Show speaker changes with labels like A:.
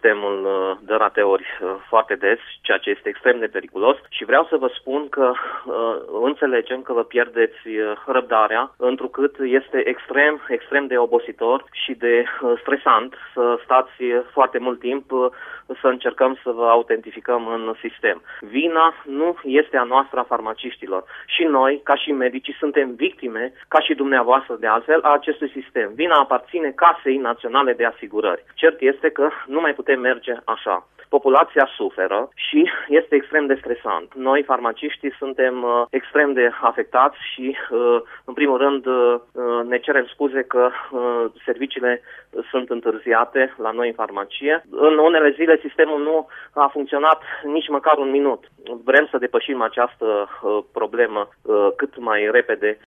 A: sistemul de rateuri foarte des, ceea ce este extrem de periculos și vreau să vă spun că înțelegem că vă pierdeți răbdarea, întrucât este extrem de obositor și de stresant să stați foarte mult timp să încercăm să vă autentificăm în sistem. Vina nu este a noastră, a farmaciștilor. Și noi, ca și medicii, suntem victime, ca și dumneavoastră de altfel, a acestui sistem. Vina aparține Casei Naționale de Asigurări. Cert este că nu mai putem merge așa. Populația suferă și este extrem de stresant. Noi, farmaciștii, suntem extrem de afectați și, în primul rând, ne cerem scuze că serviciile sunt întârziate la noi în farmacie. În unele zile sistemul nu a funcționat nici măcar un minut. Vrem să depășim această problemă cât mai repede.